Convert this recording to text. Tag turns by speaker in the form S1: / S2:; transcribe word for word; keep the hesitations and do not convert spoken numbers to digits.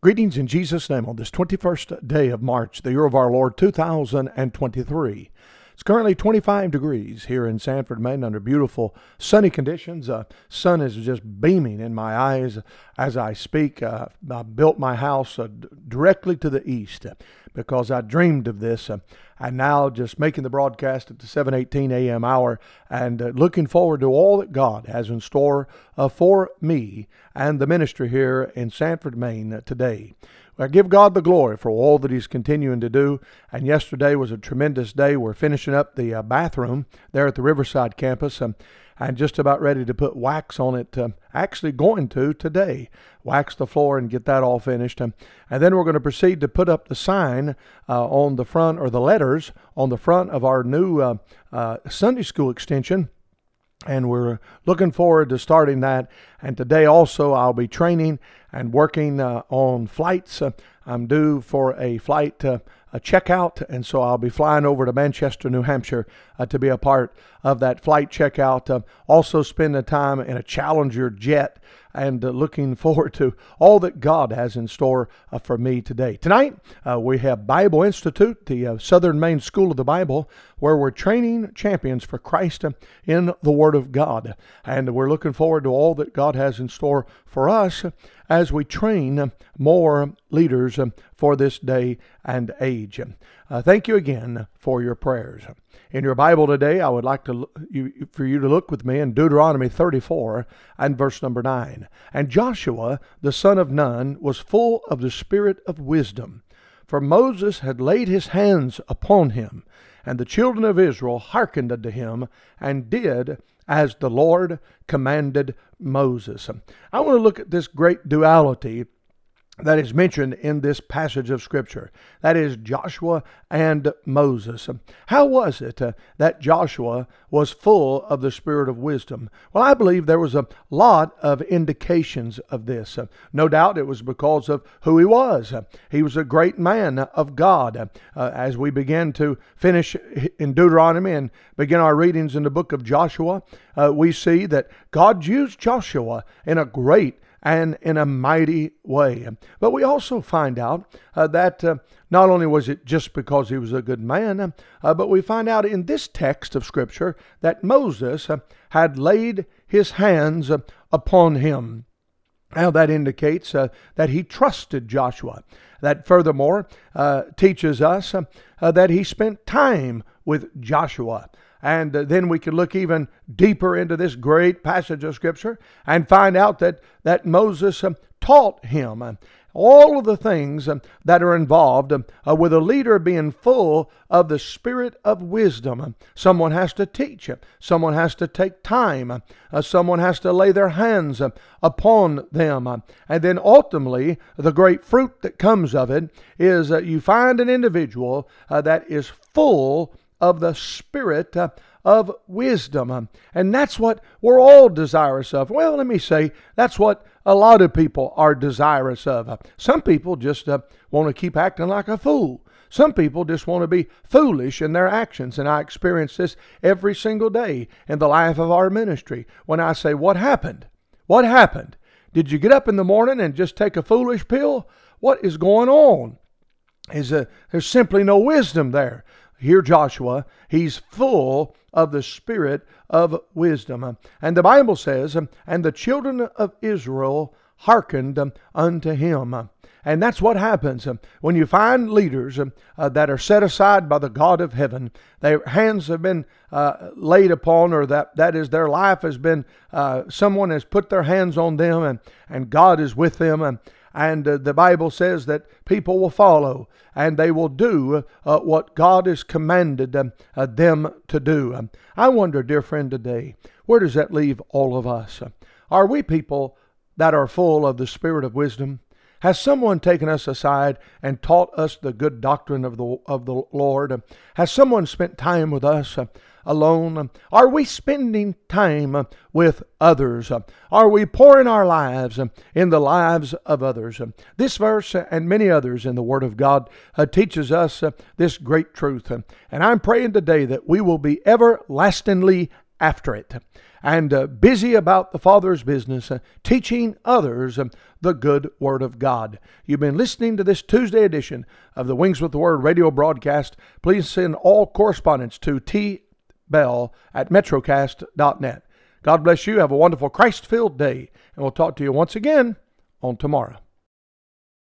S1: Greetings in Jesus' name on this twenty-first day of March, the year of our Lord two thousand twenty-three. It's currently twenty-five degrees here in Sanford, Maine, under beautiful sunny conditions. Uh, sun is just beaming in my eyes as I speak. Uh, I built my house uh, d- directly to the east uh, because I dreamed of this. Uh, and now just making the broadcast at the seven eighteen a.m. hour and uh, looking forward to all that God has in store uh, for me and the ministry here in Sanford, Maine uh, today. I give God the glory for all that He's continuing to do. And yesterday was a tremendous day. We're finishing up the uh, bathroom there at the Riverside campus. Um, and just about ready to put wax on it. Um, actually going to today. Wax the floor and get that all finished. Um, and then we're going to proceed to put up the sign uh, on the front, or the letters on the front of our new uh, uh, Sunday school extension. And we're looking forward to starting that. And today also I'll be training and working uh, on flights. Uh, I'm due for a flight uh, a checkout, and so I'll be flying over to Manchester, New Hampshire uh, to be a part of that flight checkout. Uh, also spending time in a Challenger jet and uh, looking forward to all that God has in store uh, for me today. Tonight, uh, we have Bible Institute, the uh, Southern Maine School of the Bible, where we're training champions for Christ uh, in the Word of God. And we're looking forward to all that God has in store for us as we train more leaders for this day and age. Uh, thank you again for your prayers. In your Bible today, I would like to you, for you to look with me in Deuteronomy thirty-four and verse number nine. And Joshua, the son of Nun, was full of the spirit of wisdom, for Moses had laid his hands upon him, and the children of Israel hearkened unto him, and did as the Lord commanded Moses. I want to look at this great duality that is mentioned in this passage of Scripture. That is Joshua and Moses. How was it uh, that Joshua was full of the spirit of wisdom? Well, I believe there was a lot of indications of this. Uh, no doubt it was because of who he was. Uh, he was a great man of God. Uh, uh, as we begin to finish in Deuteronomy and begin our readings in the book of Joshua, uh, we see that God used Joshua in a great and in a mighty way. But we also find out uh, that uh, not only was it just because he was a good man, uh, but we find out in this text of Scripture that Moses uh, had laid his hands uh, upon him. Now that indicates uh, that he trusted Joshua. That furthermore uh, teaches us uh, uh, that he spent time with Joshua. And uh, then we can look even deeper into this great passage of Scripture and find out that, that Moses um, taught him uh, all of the things um, that are involved um, uh, with a leader being full of the spirit of wisdom. Uh, someone has to teach. Uh, someone has to take time. Uh, someone has to lay their hands uh, upon them. Uh, and then ultimately, the great fruit that comes of it is that uh, you find an individual uh, that is full of the spirit uh, of wisdom. Um, and that's what we're all desirous of. Well, let me say, that's what a lot of people are desirous of. Uh, some people just uh, want to keep acting like a fool. Some people just want to be foolish in their actions. And I experience this every single day in the life of our ministry. When I say, what happened? What happened? Did you get up in the morning and just take a foolish pill? What is going on? Is a, there's simply no wisdom there. Here Joshua, he's full of the spirit of wisdom. And the Bible says, and the children of Israel hearkened unto him. And that's what happens when you find leaders uh, that are set aside by the God of heaven. Their hands have been uh, laid upon, or that, that is, their life has been, uh, someone has put their hands on them, and, and God is with them. And, and uh, the Bible says that people will follow, and they will do uh, what God has commanded um, uh, them to do. Um, I wonder, dear friend, today, where does that leave all of us? Uh, are we people that are full of the spirit of wisdom? Has someone taken us aside and taught us the good doctrine of the of the Lord? Uh, has someone spent time with us uh, alone? Uh, are we spending time uh, with others? Uh, are we pouring our lives uh, in the lives of others? Uh, this verse uh, and many others in the Word of God uh, teaches us uh, this great truth. Uh, and I'm praying today that we will be everlastingly after it, and uh, busy about the Father's business, uh, teaching others uh, the good Word of God. You've been listening to this Tuesday edition of the Wings with the Word radio broadcast. Please send all correspondence to T Bell at metrocast dot net. God bless you. Have a wonderful Christ-filled day, and we'll talk to you once again on tomorrow.